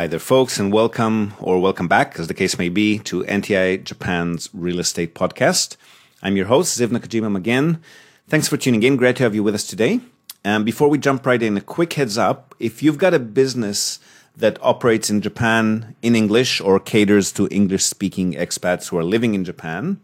Hi there, folks, and welcome or welcome back, as the case may be, to NTI Japan's Real Estate Podcast. I'm your host, Ziv Nakajima again. Thanks for tuning in. Great to have you with us today. Before we jump right in, a quick heads up. If you've got a business that operates in Japan in English or caters to English-speaking expats who are living in Japan,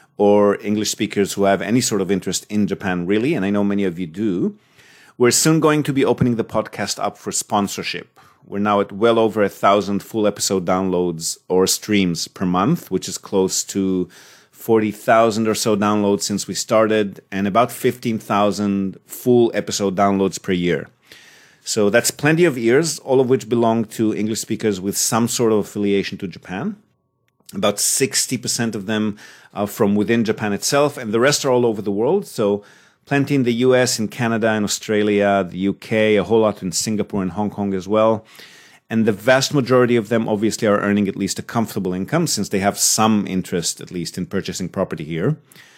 or English speakers who have any sort of interest in Japan, really, and I know many of you do, we're soon going to be opening the podcast up for sponsorship. We're now at well over 1,000 full episode downloads or streams per month, which is close to 40,000 or so downloads since we started, and about 15,000 full episode downloads per year. So that's plenty of ears, all of which belong to English speakers with some sort of affiliation to Japan. About 60% of them are from within Japan itself, and the rest are all over the world. So plenty in the US, in Canada, in Australia, the UK, a whole lot in Singapore and Hong Kong as well. And the vast majority of them obviously are earning at least a comfortable income since they have some interest, at least, in purchasing property here.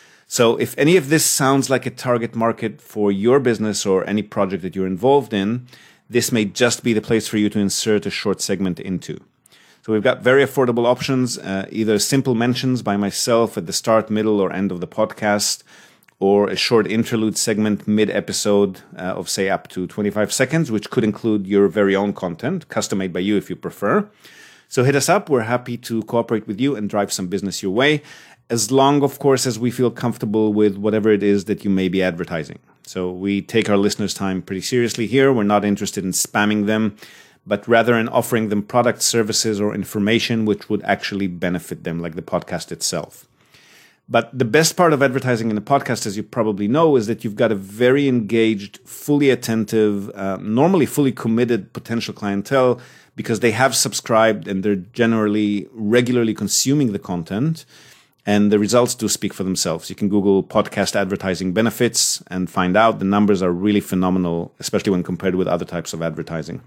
So if any of this sounds like a target market for your business or any project that you're involved in, this may just be the place for you to insert a short segment into. So we've got very affordable options, either simple mentions by myself at the start, middle, or end of the podcast, or a short interlude segment mid-episode of, say, up to 25 seconds, which could include your very own content, custom-made by you if you prefer. So hit us up. We're happy to cooperate with you and drive some business your way, as long, of course, as we feel comfortable with whatever it is that you may be advertising. So we take our listeners' time pretty seriously here. We're not interested in spamming them, but rather in offering them products, services, or information which would actually benefit them, like the podcast itself. But the best part of advertising in a podcast, as you probably know, is that you've got a very engaged, fully attentive, normally fully committed potential clientele because they have subscribed and they're generally regularly consuming the content. And the results do speak for themselves. You can Google podcast advertising benefits and find out the numbers are really phenomenal, especially when compared with other types of advertising.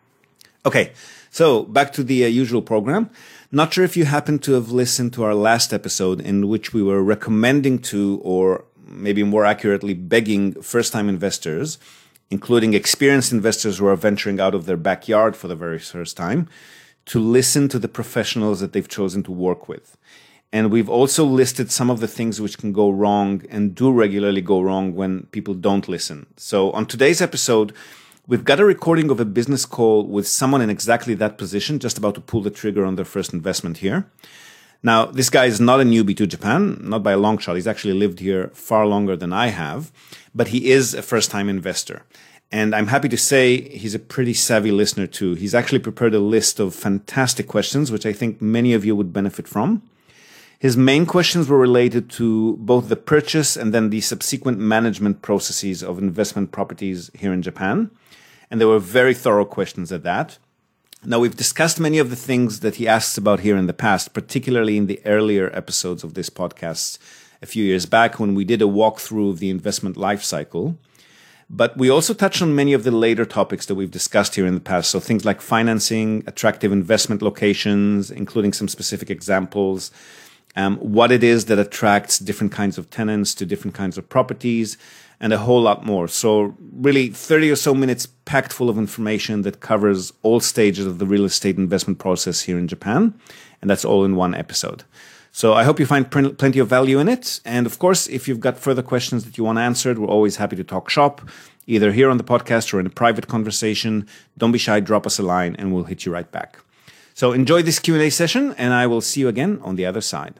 Okay, so back to the usual program. Not sure if you happen to have listened to our last episode in which we were recommending to, or maybe more accurately, begging first-time investors, including experienced investors who are venturing out of their backyard for the very first time, to listen to the professionals that they've chosen to work with. And we've also listed some of the things which can go wrong and do regularly go wrong when people don't listen. So on today's episode, we've got a recording of a business call with someone in exactly that position, just about to pull the trigger on their first investment here. Now, this guy is not a newbie to Japan, not by a long shot. He's actually lived here far longer than I have, but he is a first-time investor. And I'm happy to say he's a pretty savvy listener too. He's actually prepared a list of fantastic questions, which I think many of you would benefit from. His main questions were related to both the purchase and then the subsequent management processes of investment properties here in Japan. And they were very thorough questions at that. Now, we've discussed many of the things that he asks about here in the past, particularly in the earlier episodes of this podcast a few years back when we did a walkthrough of the investment life cycle. But we also touched on many of the later topics that we've discussed here in the past. So things like financing, attractive investment locations, including some specific examples, what it is that attracts different kinds of tenants to different kinds of properties, and a whole lot more. So really 30 or so minutes packed full of information that covers all stages of the real estate investment process here in Japan. And that's all in one episode. So I hope you find plenty of value in it. And of course, if you've got further questions that you want answered, we're always happy to talk shop, either here on the podcast or in a private conversation. Don't be shy, drop us a line and we'll hit you right back. So enjoy this Q&A session, and I will see you again on the other side.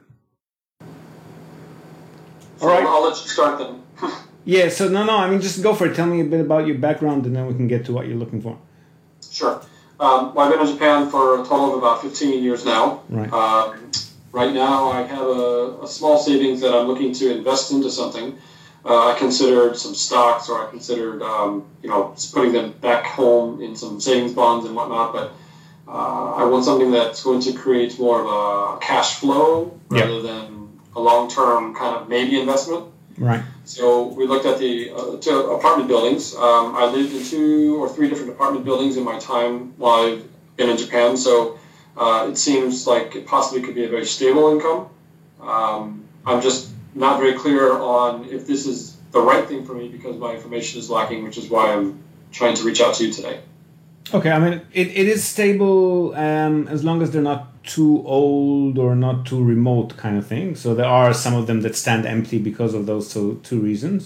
All right. I'll let you start then. Yeah, so I mean, just go for it. Tell me a bit about your background, and then we can get to what you're looking for. Sure. Well, I've been in Japan for a total of about 15 years now. Right. Right now, I have a small savings that I'm looking to invest into something. I considered some stocks, or I considered, putting them back home in some savings bonds and whatnot, but I want something that's going to create more of a cash flow rather than a long-term kind of maybe investment. Right. So we looked at the two apartment buildings. I lived in 2 or 3 different apartment buildings in my time while I've been in Japan. So it seems like it possibly could be a very stable income. I'm just not very clear on if this is the right thing for me because my information is lacking, which is why I'm trying to reach out to you today. Okay, I mean, it is stable as long as they're not too old or not too remote kind of thing. So there are some of them that stand empty because of those two reasons.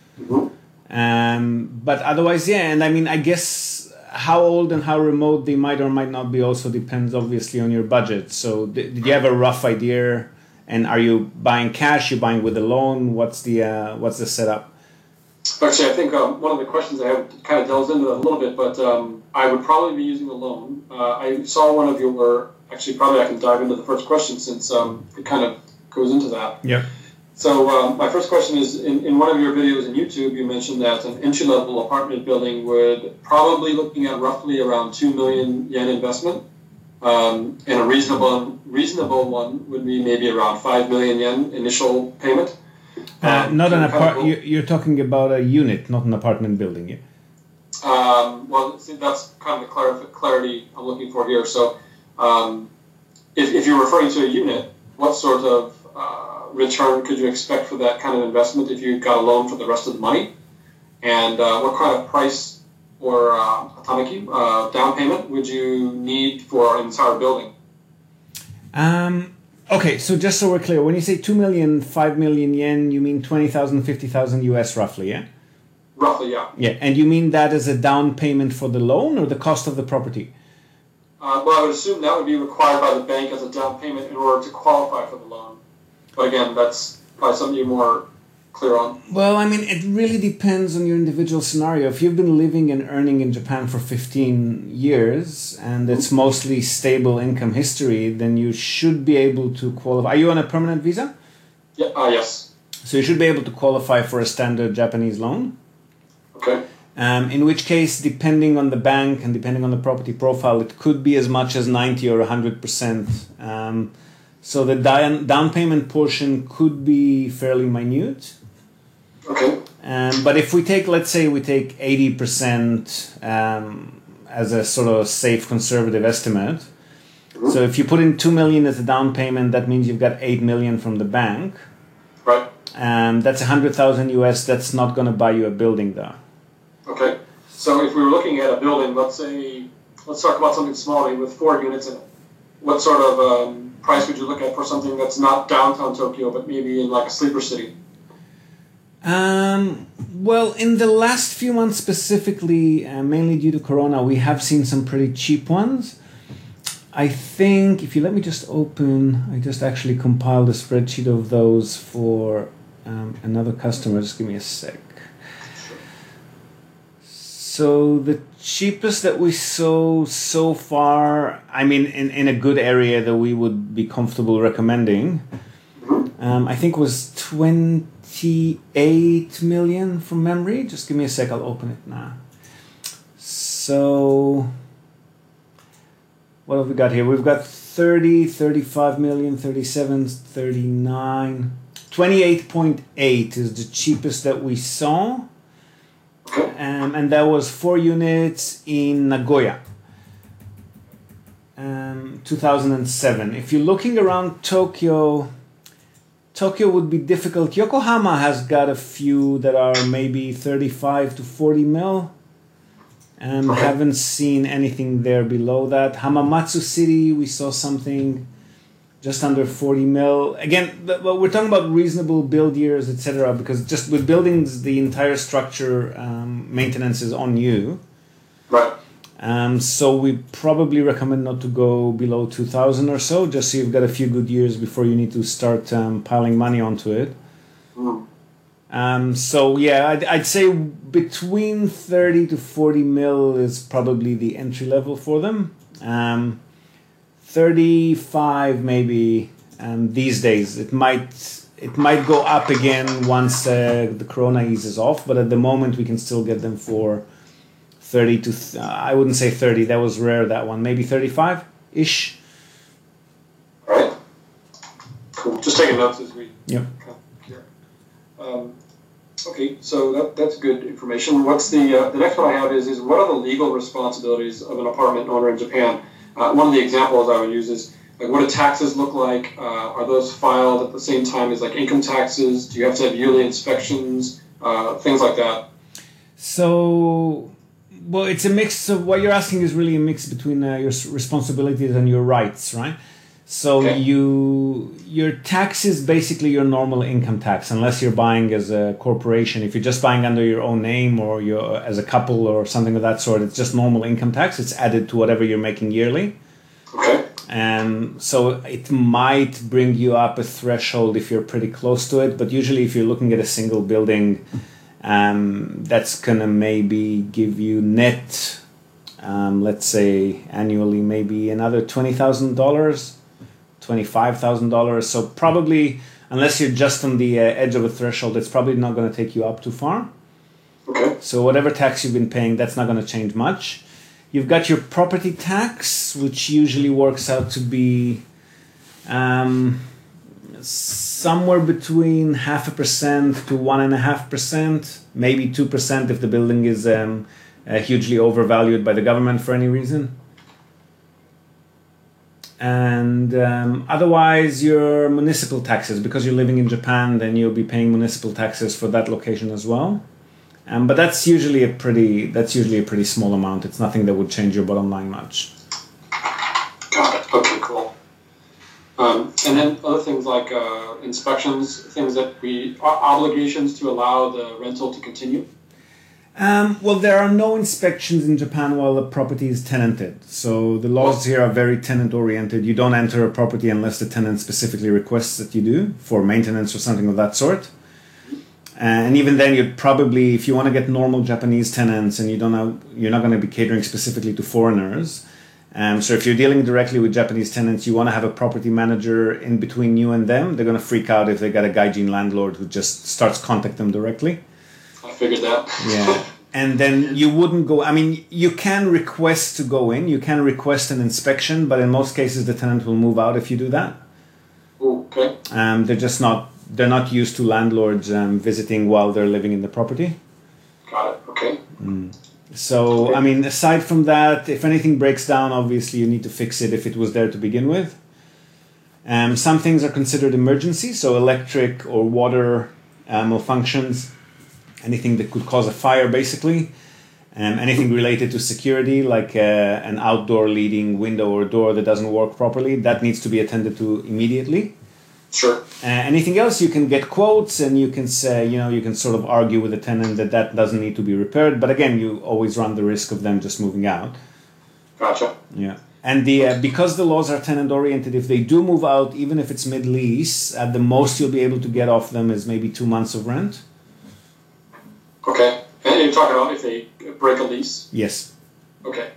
But otherwise, yeah, and I mean, I guess how old and how remote they might or might not be also depends obviously on your budget. So did you have a rough idea? And are you buying cash? You buying with a loan? What's the setup? Actually, I think one of the questions I have kind of delves into that a little bit, but I would probably be using a loan. I saw one of your, actually probably I can dive into the first question since it kind of goes into that. Yeah. So my first question is, in one of your videos on YouTube, you mentioned that an entry-level apartment building would probably looking at roughly around 2 million yen investment, and a reasonable one would be maybe around 5 million yen initial payment. Not an apartment. You're talking about a unit, not an apartment building. Yeah. Well, see, that's kind of the clarity I'm looking for here. So, if you're referring to a unit, what sort of return could you expect for that kind of investment if you got a loan for the rest of the money? And what kind of price or atamaki down payment would you need for an entire building? Okay, so just so we're clear, when you say 2 million, 5 million yen, you mean 20,000, 50,000 US roughly, yeah? Roughly, yeah. Yeah, and you mean that as a down payment for the loan or the cost of the property? Well, I would assume that would be required by the bank as a down payment in order to qualify for the loan. But again, that's probably something you're more clear on. Well, I mean, it really depends on your individual scenario. If you've been living and earning in Japan for 15 years and it's mostly stable income history, then you should be able to qualify. Are you on a permanent visa? Yeah. Yes. So you should be able to qualify for a standard Japanese loan. Okay. In which case, depending on the bank and depending on the property profile, it could be as much as 90 or 100%. So the down payment portion could be fairly minute. Okay. But if we take, let's say we take 80% as a sort of safe conservative estimate. Mm-hmm. So if you put in 2 million as a down payment, that means you've got 8 million from the bank. Right. That's 100,000 US. That's not going to buy you a building though. Okay. So if we were looking at a building, let's talk about something small with 4 units in it. What sort of price would you look at for something that's not downtown Tokyo, but maybe in like a sleeper city? Well, in the last few months specifically, mainly due to Corona, we have seen some pretty cheap ones. I think, if you let me just open, I just actually compiled a spreadsheet of those for another customer. Just give me a sec. So the cheapest that we saw so far, I mean, in a good area that we would be comfortable recommending, I think was 28 million from memory. Just give me a sec, I'll open it now. So what have we got here? We've got 30, 35 million, 37, 39. 28.8 is the cheapest that we saw. And that was 4 units in Nagoya, 2007. If you're looking around Tokyo would be difficult. Yokohama has got a few that are maybe 35 to 40 mil. Haven't seen anything there below that. Hamamatsu City, we saw something just under 40 mil. Again, but we're talking about reasonable build years, etc. Because just with buildings, the entire structure maintenance is on you. Right. So we probably recommend not to go below 2,000 or so, just so you've got a few good years before you need to start piling money onto it. So yeah, I'd say between 30 to 40 mil is probably the entry level for them. 35 maybe these days. It might go up again once the Corona eases off, but at the moment we can still get them for 30 to I wouldn't say 30, that was rare, that one, maybe 35 ish. All right, cool. Just taking notes as we okay, so that's good information. What's the next one I have is what are the legal responsibilities of an apartment owner in Japan? One of the examples I would use is like, what do taxes look like? Are those filed at the same time as like income taxes? Do you have to have yearly inspections? Things like that. So Well, it's a mix of what you're asking is really a mix between your responsibilities and your rights, right? So Okay. your tax is basically your normal income tax, unless you're buying as a corporation. If you're just buying under your own name or you're as a couple or something of that sort, it's just normal income tax. It's added to whatever you're making yearly. Okay. And so it might bring you up a threshold if you're pretty close to it. But usually if you're looking at a single building, that's going to maybe give you net, let's say annually, maybe another $20,000, $25,000. So probably, unless you're just on the edge of a threshold, it's probably not going to take you up too far. Okay. So whatever tax you've been paying, that's not going to change much. You've got your property tax, which usually works out to be somewhere between 0.5% to 1.5%, maybe 2% if the building is hugely overvalued by the government for any reason. And otherwise, your municipal taxes, because you're living in Japan, then you'll be paying municipal taxes for that location as well. But that's usually a pretty small amount. It's nothing that would change your bottom line much. Got it. Okay, cool. And then other things like inspections, things that obligations to allow the rental to continue. Well, there are no inspections in Japan while the property is tenanted. So the laws here are very tenant-oriented. You don't enter a property unless the tenant specifically requests that you do for maintenance or something of that sort. And even then, you'd probably, if you want to get normal Japanese tenants and you're not going to be catering specifically to foreigners. So if you're dealing directly with Japanese tenants, you want to have a property manager in between you and them. They're going to freak out if they got a gaijin landlord who just starts contact them directly. I figured that. Yeah. And then you wouldn't go, I mean, you can request to go in, you can request an inspection, but in most cases the tenant will move out if you do that. Okay. They're not used to landlords visiting while they're living in the property. Got it. Okay. So, I mean, aside from that, if anything breaks down, obviously you need to fix it if it was there to begin with. Some things are considered emergency, so electric or water malfunctions, anything that could cause a fire, basically. Anything related to security, like an outdoor leading window or door that doesn't work properly, that needs to be attended to immediately. Sure. Anything else, you can get quotes and you can say, you can sort of argue with the tenant that doesn't need to be repaired. But again, you always run the risk of them just moving out. Gotcha. Yeah. And because the laws are tenant oriented, if they do move out, even if it's mid-lease, at the most you'll be able to get off them is maybe 2 months of rent. Okay. And you're talking about if they break a lease? Yes. Okay.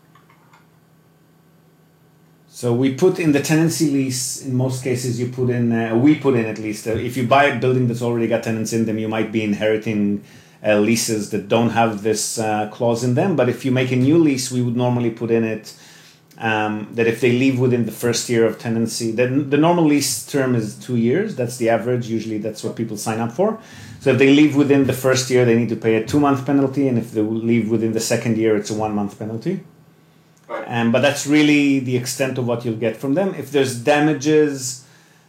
So we put in the tenancy lease, in most cases we put in at least, if you buy a building that's already got tenants in them, you might be inheriting leases that don't have this clause in them. But if you make a new lease, we would normally put in it that if they leave within the first year of tenancy, then the normal lease term is 2 years. That's the average. Usually that's what people sign up for. So if they leave within the first year, they need to pay a 2-month penalty. And if they leave within the second year, it's a 1-month penalty. Right. But that's really the extent of what you'll get from them. If there's damages,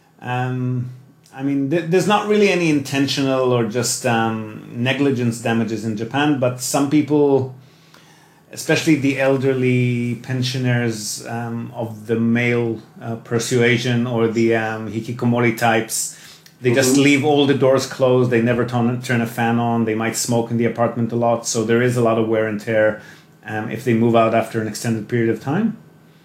there's not really any intentional or just negligence damages in Japan, but some people, especially the elderly pensioners of the male persuasion or the hikikomori types, they just leave all the doors closed. They never turn a fan on. They might smoke in the apartment a lot. So there is a lot of wear and tear if they move out after an extended period of time.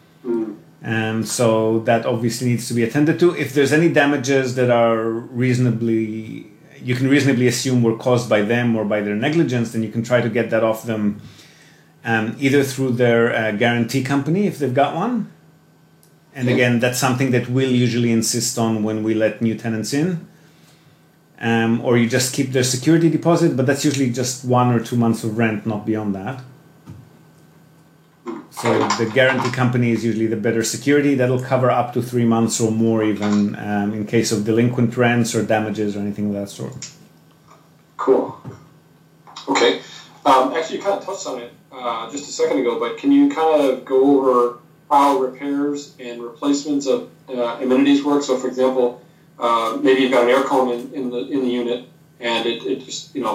So that obviously needs to be attended to. If there's any damages that are you can reasonably assume were caused by them or by their negligence, then you can try to get that off them either through their guarantee company if they've got one. And again, that's something that we'll usually insist on when we let new tenants in. Or you just keep their security deposit, but that's usually just 1 or 2 months of rent, not beyond that. So the guarantee company is usually the better security. That'll cover up to 3 months or more even in case of delinquent rents or damages or anything of that sort. Cool. Okay. Actually, you kind of touched on it just a second ago, but can you kind of go over how repairs and replacements of amenities work? So, for example, maybe you've got an air cone in the unit, and it just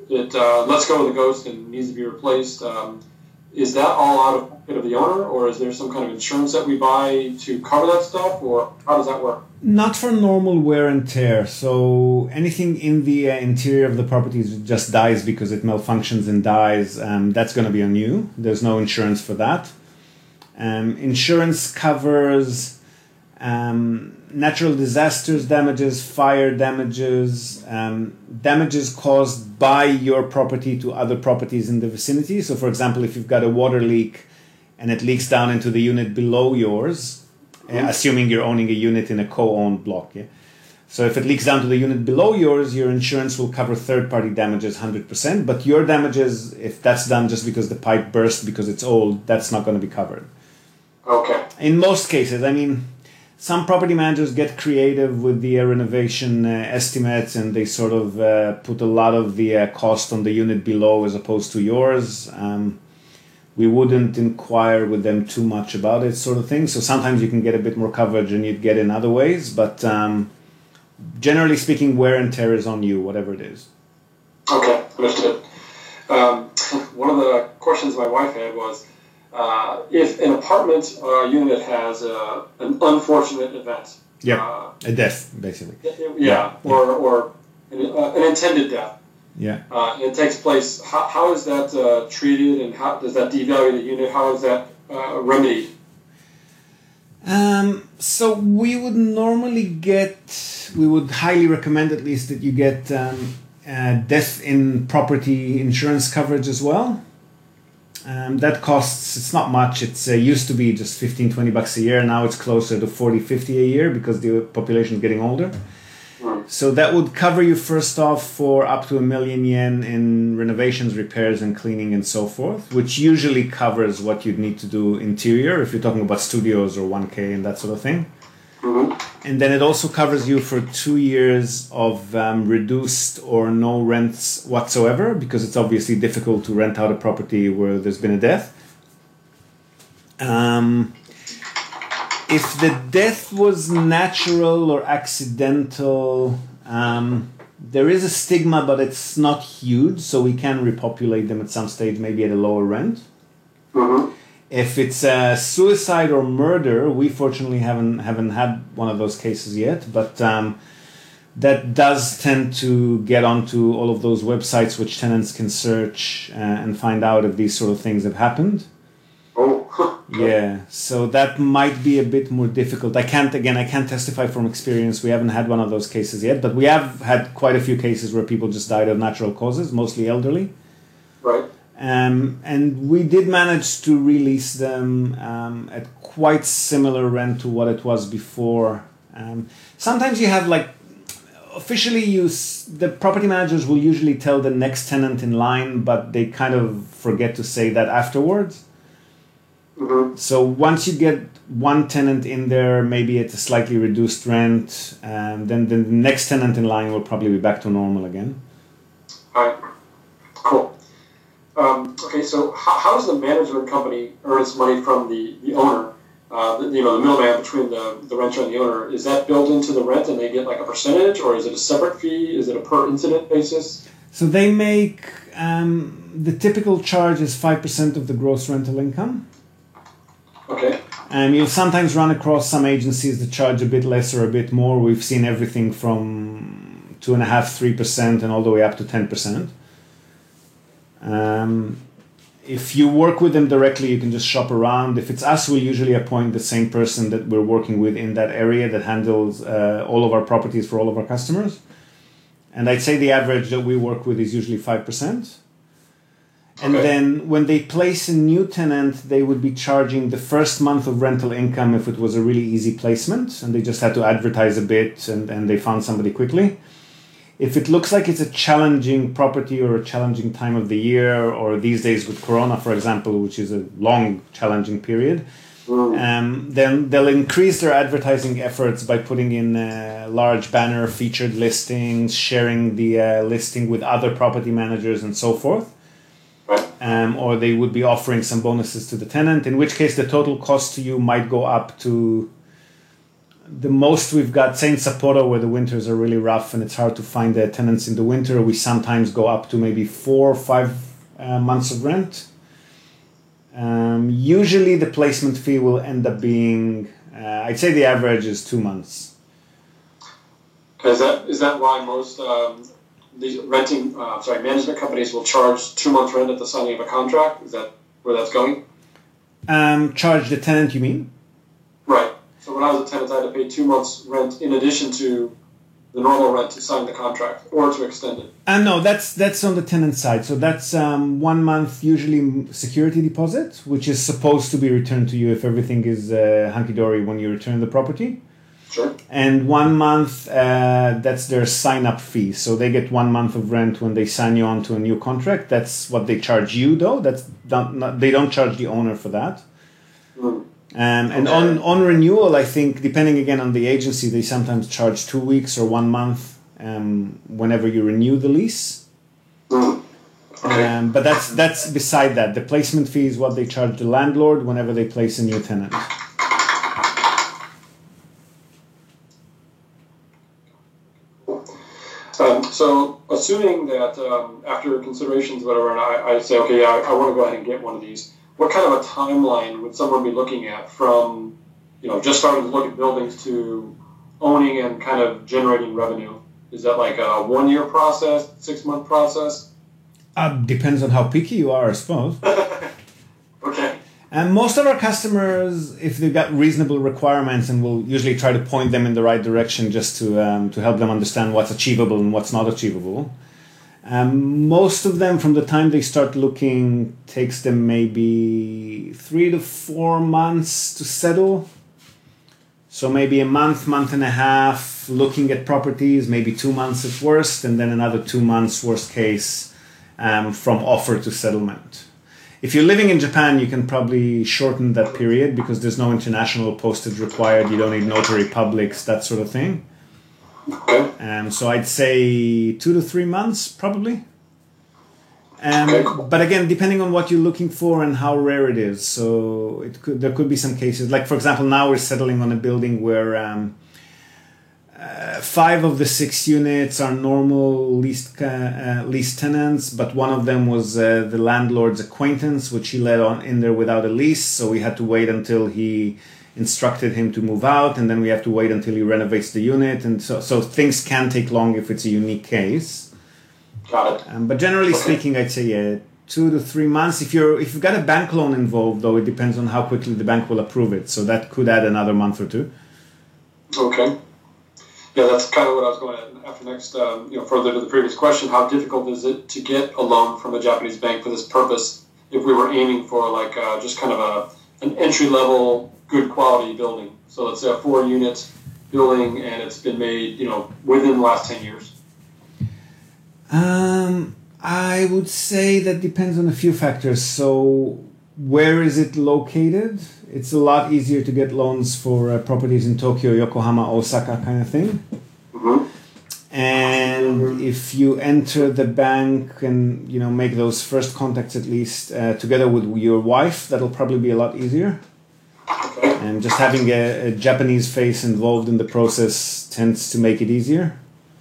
it lets go of the ghost and needs to be replaced, is that all out of pocket of the owner, or is there some kind of insurance that we buy to cover that stuff, or how does that work? Not for normal wear and tear. So anything in the interior of the property just dies because it malfunctions and dies. That's going to be on you. There's no insurance for that. Insurance covers natural disasters damages, fire damages, damages caused by your property to other properties in the vicinity. So for example, if you've got a water leak and it leaks down into the unit below yours, assuming you're owning a unit in a co-owned block. Yeah? So if it leaks down to the unit below yours, your insurance will cover third-party damages 100%, but your damages, if that's done just because the pipe burst because it's old, that's not going to be covered. Okay. In most cases, I mean, some property managers get creative with the renovation estimates, and they sort of put a lot of the cost on the unit below as opposed to yours. We wouldn't inquire with them too much about it, sort of thing. So sometimes you can get a bit more coverage than you'd get in other ways, but generally speaking, wear and tear is on you, whatever it is. Okay, understood. One of the questions my wife had was, if an apartment unit has an unfortunate event, a death, basically. Or an intended death. Yeah. It takes place. How is that treated, and how does that devalue the unit? How is that remedied? So we would highly recommend at least that you get death in property insurance coverage as well. That costs, it's not much. It's used to be just $15-20 a year. Now it's closer to $40-50 a year because the population is getting older. So that would cover you first off for up to 1 million yen in renovations, repairs, and cleaning and so forth, which usually covers what you'd need to do interior if you're talking about studios or 1K and that sort of thing. And then it also covers you for 2 years of reduced or no rents whatsoever, because it's obviously difficult to rent out a property where there's been a death. If the death was natural or accidental, there is a stigma, but it's not huge, so we can repopulate them at some stage, maybe at a lower rent. If it's a suicide or murder, we fortunately haven't had one of those cases yet, but that does tend to get onto all of those websites which tenants can search and find out if these sort of things have happened. Yeah, so that might be a bit more difficult. I can't testify from experience. We haven't had one of those cases yet, but we have had quite a few cases where people just died of natural causes, mostly elderly. Right. And we did manage to release them at quite similar rent to what it was before. Sometimes you have officially the property managers will usually tell the next tenant in line, but they kind of forget to say that afterwards. So once you get one tenant in there, maybe at a slightly reduced rent, then the next tenant in line will probably be back to normal again. All right. Cool. Okay, so how does the management company earn its money from the owner? The middleman between the renter and the owner, is that built into the rent and they get like a percentage, or is it a separate fee? Is it a per incident basis? So they make, the typical charge is 5% of the gross rental income. Okay. You'll sometimes run across some agencies that charge a bit less or a bit more. We've seen everything from 2.5%-3% and all the way up to 10%. If you work with them directly, you can just shop around. If it's us, we usually appoint the same person that we're working with in that area that handles all of our properties for all of our customers. And I'd say the average that we work with is usually 5%. And then when they place a new tenant, they would be charging the first month of rental income if it was a really easy placement and they just had to advertise a bit and they found somebody quickly. If it looks like it's a challenging property or a challenging time of the year, or these days with Corona, for example, which is a long, challenging period, then they'll increase their advertising efforts by putting in large banner featured listings, sharing the listing with other property managers and so forth. Or they would be offering some bonuses to the tenant, in which case the total cost to you might go up to The most we've got, say in Sapporo, where the winters are really rough and it's hard to find the tenants in the winter, we sometimes go up to maybe 4 or 5 months of rent. Usually the placement fee will end up being, I'd say the average is 2 months. Is that why most these management companies will charge 2 months rent at the signing of a contract? Is that where that's going? Charge the tenant, you mean? Right. So when I was a tenant, I had to pay 2 months rent in addition to the normal rent to sign the contract or to extend it. No, that's on the tenant side. So that's 1 month usually security deposit, which is supposed to be returned to you if everything is hunky-dory when you return the property. Sure. And 1 month, that's their sign-up fee. So they get 1 month of rent when they sign you on to a new contract. That's what they charge you, though. They don't charge the owner for that. Mm. And on renewal, I think, depending again on the agency, they sometimes charge 2 weeks or 1 month whenever you renew the lease. Mm. Okay. But that's beside that. The placement fee is what they charge the landlord whenever they place a new tenant. So assuming that after considerations, whatever, and I say, okay, I want to go ahead and get one of these, what kind of a timeline would someone be looking at from, just starting to look at buildings to owning and kind of generating revenue? Is that like a 1 year process, 6 month process? Depends on how picky you are, I suppose. Okay. And most of our customers, if they've got reasonable requirements, and we'll usually try to point them in the right direction just to help them understand what's achievable and what's not achievable. Most of them, from the time they start looking, takes them maybe 3 to 4 months to settle. So maybe a month, month and a half looking at properties, maybe 2 months at worst, and then another 2 months, worst case, from offer to settlement. If you're living in Japan, you can probably shorten that period because there's no international postage required. You don't need notary publics, that sort of thing. Okay. So I'd say 2 to 3 months, probably. But again, depending on what you're looking for and how rare it is. So there could be some cases. Like, for example, now we're settling on a building where 5 of the 6 units are normal leased tenants, but one of them was the landlord's acquaintance, which he let on in there without a lease. So we had to wait until he instructed him to move out, and then we have to wait until he renovates the unit. And so things can take long if it's a unique case. Got it. But generally speaking, I'd say 2 to 3 months. If you've got a bank loan involved, though, it depends on how quickly the bank will approve it. So that could add another month or 2. Okay. Yeah, that's kind of what I was going at after next. Further to the previous question, how difficult is it to get a loan from a Japanese bank for this purpose? If we were aiming for just kind of an entry level, good quality building. So let's say a 4-unit building, and it's been made, within the last 10 years. I would say that depends on a few factors. So where is it located? It's a lot easier to get loans for properties in Tokyo, Yokohama, Osaka kind of thing. Mm-hmm. And if you enter the bank and, make those first contacts at least together with your wife, that'll probably be a lot easier. Okay. And just having a Japanese face involved in the process tends to make it easier.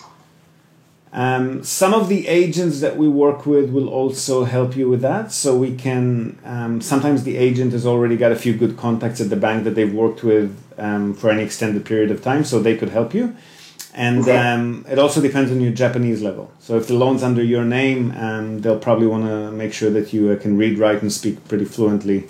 Some of the agents that we work with will also help you with that. So we can, sometimes the agent has already got a few good contacts at the bank that they've worked with for any extended period of time, so they could help you. And it also depends on your Japanese level. So if the loan's under your name, they'll probably want to make sure that you can read, write, and speak pretty fluently.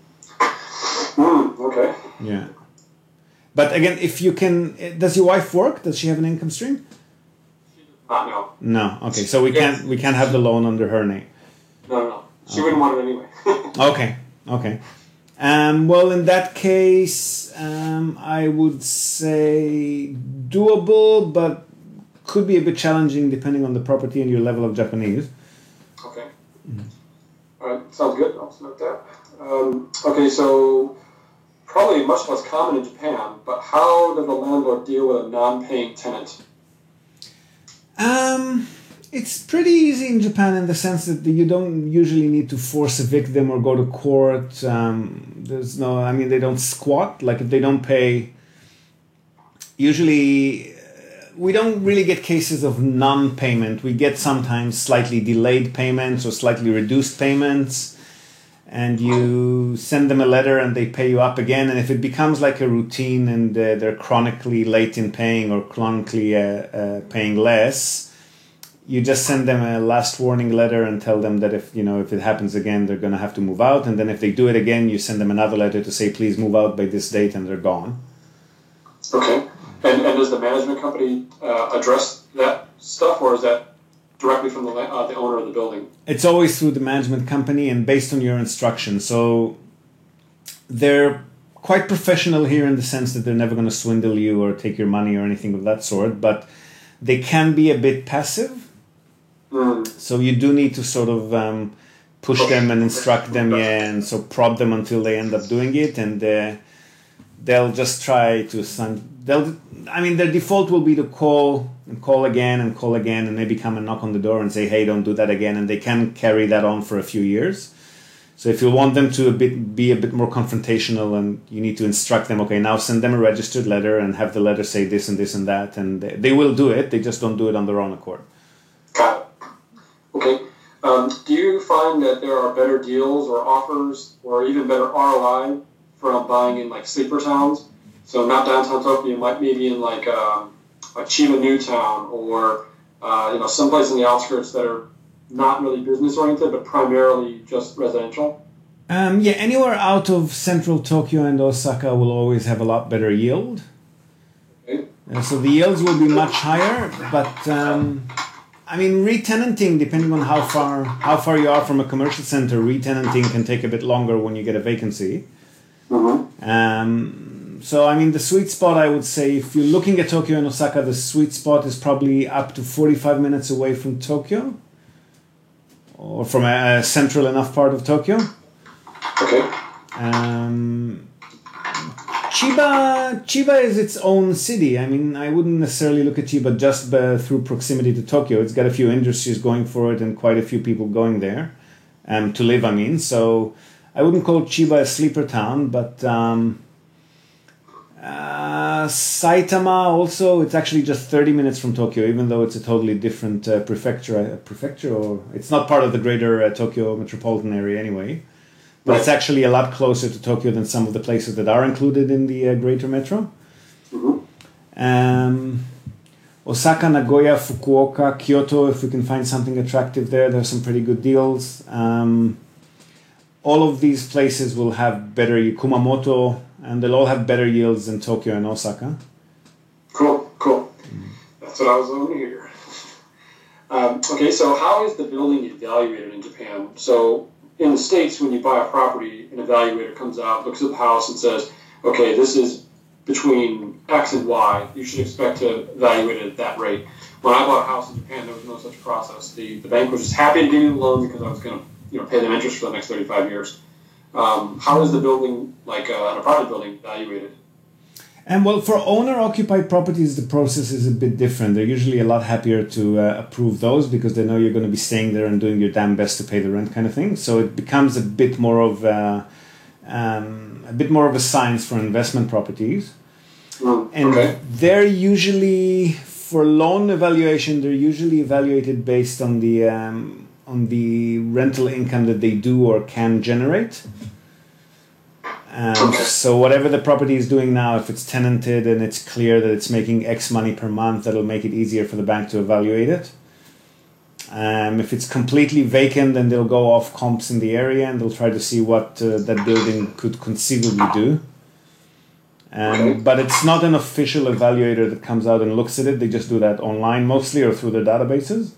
Okay. Yeah. But again, if you can, does your wife work? Does she have an income stream? No. No. Okay. So we can't have the loan under her name. No. She wouldn't want it anyway. Okay. Well, in that case, I would say doable, but could be a bit challenging depending on the property and your level of Japanese. Okay. Mm-hmm. All right. Sounds good. I'll note that. Okay. So probably much less common in Japan, but how does a landlord deal with a non-paying tenant? It's pretty easy in Japan in the sense that you don't usually need to force evict them or go to court. They don't squat. Like if they don't pay usually we don't really get cases of non-payment. We get sometimes slightly delayed payments or slightly reduced payments, and you send them a letter and they pay you up again. And if it becomes like a routine and they're chronically late in paying or chronically paying less, you just send them a last warning letter and tell them that if it happens again, they're going to have to move out. And then if they do it again, you send them another letter to say, please move out by this date, and they're gone. Okay. And does the management company address that stuff, or is that directly from the owner of the building? It's always through the management company and based on your instructions. So they're quite professional here in the sense that they're never going to swindle you or take your money or anything of that sort, but they can be a bit passive. So you do need to sort of push them and instruct them, and so prod them until they end up doing it, and they'll just try to their default will be to call again, and maybe come and knock on the door and say, hey, don't do that again, and they can carry that on for a few years. So if you want them to be a bit more confrontational, and you need to instruct them, okay, now send them a registered letter and have the letter say this and this and that, and they will do it. They just don't do it on their own accord. Got it. Okay. Do you find that there are better deals or offers or even better ROI from buying in like sleeper towns? So not downtown Tokyo, maybe in like a Chiba Newtown, or someplace in the outskirts that are not really business oriented but primarily just residential? Anywhere out of central Tokyo and Osaka will always have a lot better yield. Okay. So the yields will be much higher, but re-tenanting, depending on how far you are from a commercial center, re-tenanting can take a bit longer when you get a vacancy. The sweet spot, I would say, if you're looking at Tokyo and Osaka, the sweet spot is probably up to 45 minutes away from Tokyo, or from a central enough part of Tokyo. Okay. Chiba is its own city. I wouldn't necessarily look at Chiba just through proximity to Tokyo. It's got a few industries going for it and quite a few people going there to live, So I wouldn't call Chiba a sleeper town, but Saitama also, it's actually just 30 minutes from Tokyo, even though it's a totally different prefecture, or it's not part of the greater Tokyo metropolitan area anyway. But it's actually a lot closer to Tokyo than some of the places that are included in the greater metro. Osaka, Nagoya, Fukuoka, Kyoto, if we can find something attractive there's some pretty good deals. All of these places will have better, Kumamoto, and they'll all have better yields than Tokyo and Osaka. Cool. That's what I was looking to hear. Okay, so how is the building evaluated in Japan? So in the States, when you buy a property, an evaluator comes out, looks at the house, and says, okay, this is between X and Y. You should expect to evaluate it at that rate. When I bought a house in Japan, there was no such process. The bank was just happy to give me the loan because I was going to pay them interest for the next 35 years. How is the building, like an apartment building, evaluated? And for owner-occupied properties, the process is a bit different. They're usually a lot happier to approve those because they know you're going to be staying there and doing your damn best to pay the rent, kind of thing. So it becomes a bit more of a science for investment properties. And they're usually, for loan evaluation, they're usually evaluated based on the rental income that they do or can generate. So whatever the property is doing now, if it's tenanted and it's clear that it's making X money per month, that'll make it easier for the bank to evaluate it. If it's completely vacant, then they'll go off comps in the area and they'll try to see what that building could conceivably do. But it's not an official evaluator that comes out and looks at it. They just do that online mostly or through their databases.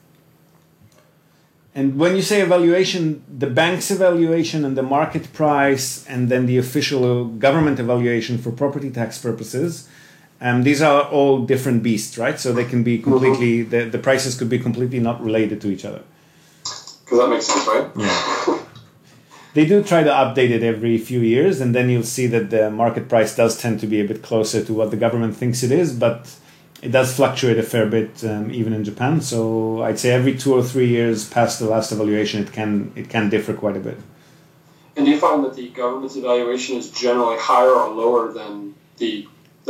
And when you say evaluation, the bank's evaluation and the market price and then the official government evaluation for property tax purposes, these are all different beasts, right? So they can be completely, the prices could be completely not related to each other. Because that makes sense, right? Yeah. They do try to update it every few years, and then you'll see that the market price does tend to be a bit closer to what the government thinks it is, but it does fluctuate a fair bit, even in Japan. So I'd say every 2 or 3 years past the last evaluation, it can differ quite a bit. And do you find that the government's evaluation is generally higher or lower than the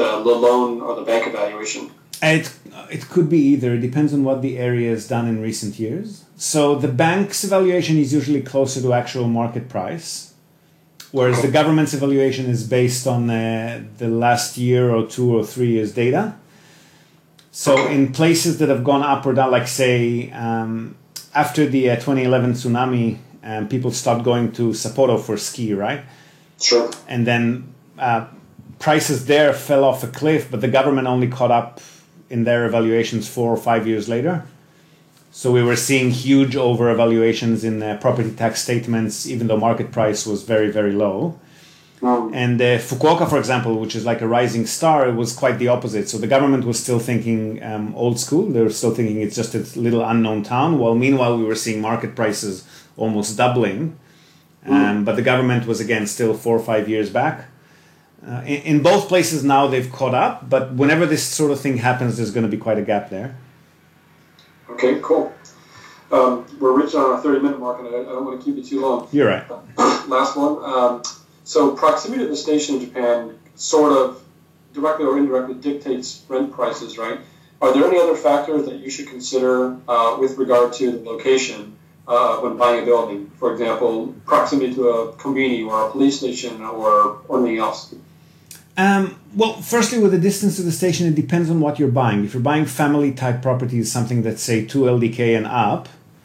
the loan or the bank evaluation? It could be either. It depends on what the area has done in recent years. So the bank's evaluation is usually closer to actual market price, whereas the government's evaluation is based on the last year or 2 or 3 years data. So in places that have gone up or down, like say after the 2011 tsunami, people stopped going to Sapporo for ski, right? Sure. And then prices there fell off a cliff, but the government only caught up in their evaluations 4 or 5 years later. So we were seeing huge over-evaluations in property tax statements, even though market price was very, very low. And Fukuoka, for example, which is like a rising star, it was quite the opposite. So the government was still thinking old school. They were still thinking it's just a little unknown town. While meanwhile, we were seeing market prices almost doubling. But the government was, again, still 4 or 5 years back. In both places now, they've caught up. But whenever this sort of thing happens, there's going to be quite a gap there. Okay, cool. We're reaching on our 30-minute mark, and I don't want to keep you too long. You're right. Last one. So proximity to the station in Japan sort of directly or indirectly dictates rent prices, right? Are there any other factors that you should consider with regard to the location when buying a building? For example, proximity to a convenience or a police station or anything else? Well, firstly, with the distance to the station, it depends on what you're buying. If you're buying family-type properties, something that's, say, 2 LDK and up,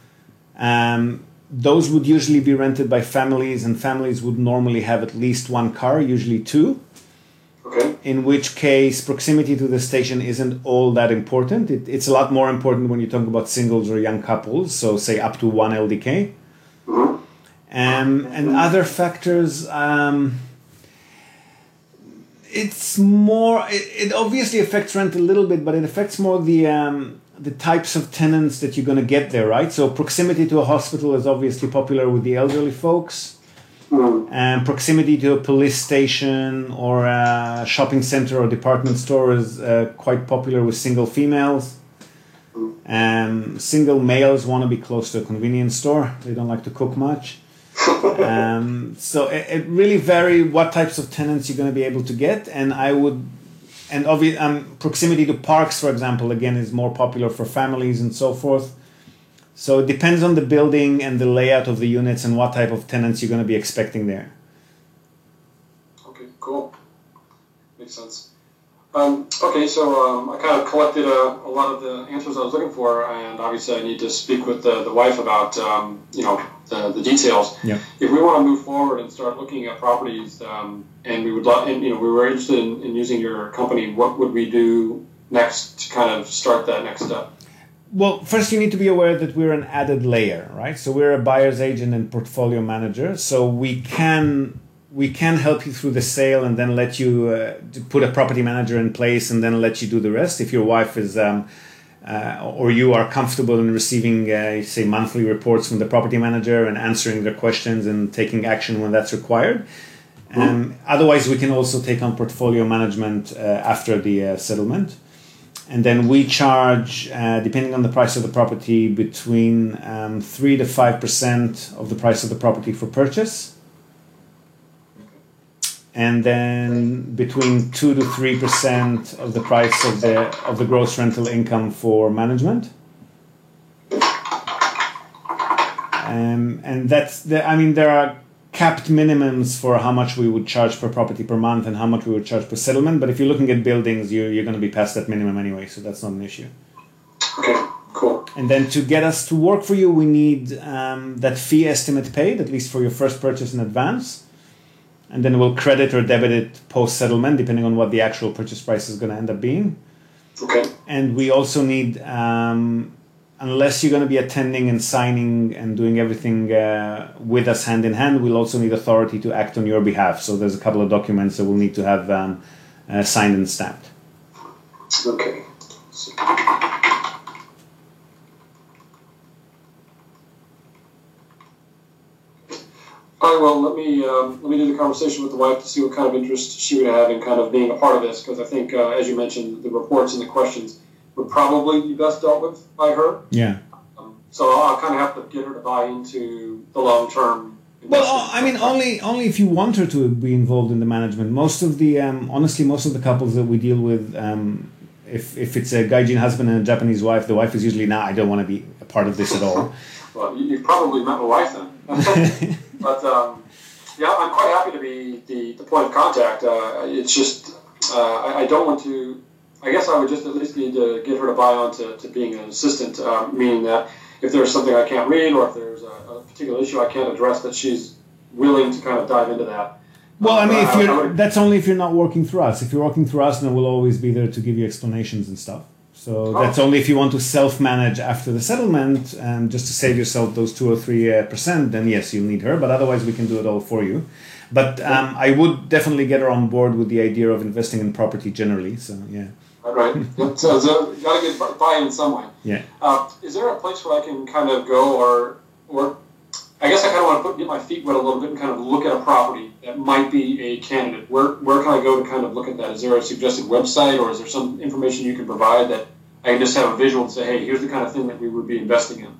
those would usually be rented by families, and families would normally have at least 1 car, usually 2. Okay. In which case, proximity to the station isn't all that important. It's a lot more important when you're talking about singles or young couples, so say up to 1 LDK. Mm-hmm. And other factors... it's more. It obviously affects rent a little bit, but it affects more the types of tenants that you're going to get there, right? So proximity to a hospital is obviously popular with the elderly folks, and proximity to a police station or a shopping center or department store is quite popular with single females. Single males want to be close to a convenience store. They don't like to cook much. So it really varies what types of tenants you're going to be able to get, and proximity to parks, for example, again is more popular for families and so forth. So it depends on the building and the layout of the units and what type of tenants you're going to be expecting there. Okay, cool. Makes sense. Okay, so I kind of collected a lot of the answers I was looking for, and obviously I need to speak with the wife about the details. Yeah. If we want to move forward and start looking at properties, and we would we were interested in using your company, what would we do next to kind of start that next step? Well, first you need to be aware that we're an added layer, right? So we're a buyer's agent and portfolio manager, so we can help you through the sale and then let you put a property manager in place and then let you do the rest. If your wife is or you are comfortable in receiving, say, monthly reports from the property manager and answering their questions and taking action when that's required. Otherwise, we can also take on portfolio management after the settlement. And then we charge, depending on the price of the property, between 3 to 5% of the price of the property for purchase. And then between 2 to 3% of the price of the gross rental income for management. And there are capped minimums for how much we would charge per property per month and how much we would charge per settlement. But if you're looking at buildings, you're going to be past that minimum anyway, so that's not an issue. Okay, cool. And then to get us to work for you, we need that fee estimate paid, at least for your first purchase in advance. And then we'll credit or debit it post-settlement, depending on what the actual purchase price is going to end up being. Okay. And we also need, unless you're going to be attending and signing and doing everything with us hand in hand, we'll also need authority to act on your behalf. So there's a couple of documents that we'll need to have signed and stamped. Okay. All right, well, let me do the conversation with the wife to see what kind of interest she would have in kind of being a part of this, because I think, as you mentioned, the reports and the questions would probably be best dealt with by her. Yeah. So I'll kind of have to get her to buy into the long-term, Well, I mean, only if you want her to be involved in the management. Most of the honestly, most of the couples that we deal with, if it's a Gaijin husband and a Japanese wife, the wife is usually, I don't want to be a part of this at all. Well, you've probably met my wife then. But yeah, I'm quite happy to be the point of contact. It's just I don't want to. I guess I would just at least need to get her to buy on to being an assistant, meaning that if there's something I can't read or if there's a particular issue I can't address, that she's willing to kind of dive into that. Well, I mean, that's only if you're not working through us. If you're working through us, then we'll always be there to give you explanations and stuff. So that's only if you want to self-manage after the settlement and just to save yourself those 2 or 3%, then yes, you'll need her. But otherwise, we can do it all for you. But I would definitely get her on board with the idea of investing in property generally. So, yeah. All right. So you got to get buy-in some way. Yeah. Is there a place where I can kind of go or I guess I kind of want to get my feet wet a little bit and kind of look at a property that might be a candidate. Where can I go to kind of look at that? Is there a suggested website or is there some information you can provide that I can just have a visual and say, hey, here's the kind of thing that we would be investing in?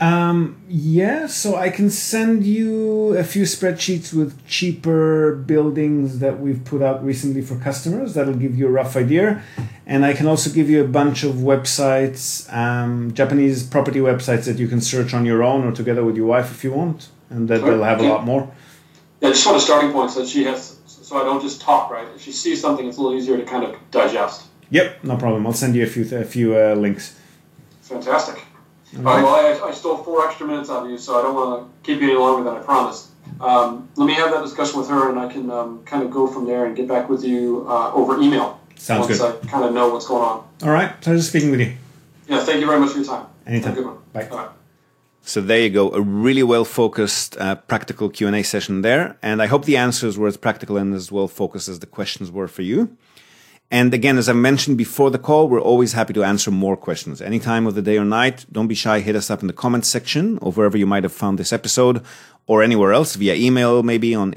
Yeah, so I can send you a few spreadsheets with cheaper buildings that we've put out recently for customers. That'll give you a rough idea. And I can also give you a bunch of websites, Japanese property websites that you can search on your own or together with your wife if you want. And that they'll have a lot more. Yeah, just want a starting point so I don't just talk, right? If she sees something, it's a little easier to kind of digest. Yep, no problem. I'll send you a few links. Fantastic. All right. Well, I stole 4 extra minutes out of you, so I don't want to keep you any longer than I promised. Let me have that discussion with her, and I can kind of go from there and get back with you over email. Sounds good. Once I kind of know what's going on. All right. Pleasure speaking with you. Yeah, thank you very much for your time. Anytime. Have a good one. Bye. Bye. So there you go, a really well-focused, practical Q&A session there. And I hope the answers were as practical and as well-focused as the questions were for you. And again, as I mentioned before the call, we're always happy to answer more questions. Any time of the day or night, don't be shy, hit us up in the comments section or wherever you might have found this episode or anywhere else via email, maybe on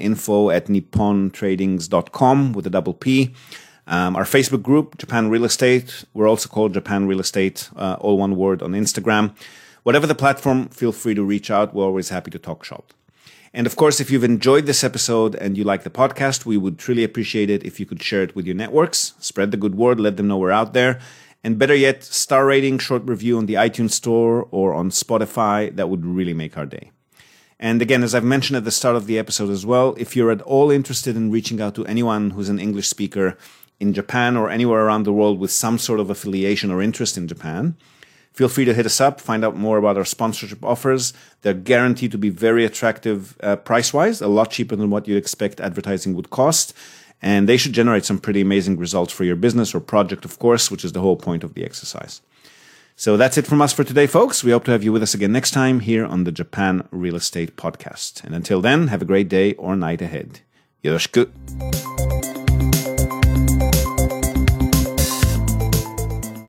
info@nippontradings.com with a double P. Our Facebook group, Japan Real Estate. We're also called Japan Real Estate, all one word on Instagram. Whatever the platform, feel free to reach out. We're always happy to talk shop. And of course, if you've enjoyed this episode and you like the podcast, we would truly appreciate it if you could share it with your networks, spread the good word, let them know we're out there. And better yet, star rating, short review on the iTunes Store or on Spotify. That would really make our day. And again, as I've mentioned at the start of the episode as well, if you're at all interested in reaching out to anyone who's an English speaker in Japan or anywhere around the world with some sort of affiliation or interest in Japan, feel free to hit us up, find out more about our sponsorship offers. They're guaranteed to be very attractive price-wise, a lot cheaper than what you'd expect advertising would cost. And they should generate some pretty amazing results for your business or project, of course, which is the whole point of the exercise. So that's it from us for today, folks. We hope to have you with us again next time here on the Japan Real Estate Podcast. And until then, have a great day or night ahead. Yoroshiku.